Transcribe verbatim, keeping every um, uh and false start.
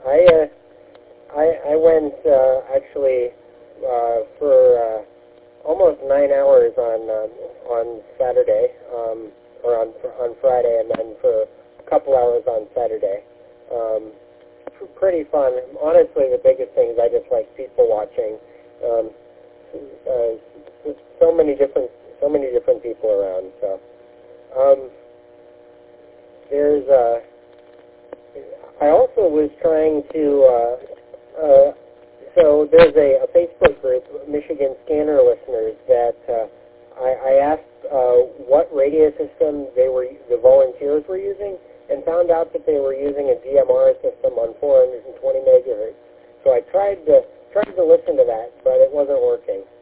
I uh, I, I went uh, actually uh, for uh, almost nine hours on um, on Saturday, um, or on on Friday, and then for a couple hours on Saturday. Um, pretty fun. Honestly, the biggest thing is I just like people watching. Um, uh, so many different so many different people around. So um, there's uh, I also was trying to. Uh, uh, so there's a, a Facebook group, Michigan Scanner listeners, that uh, I, I asked uh, what radio system they were the volunteers were using, and found out that they were using a D M R system on four hundred twenty megahertz. So I tried to tried to listen to that, but it wasn't working.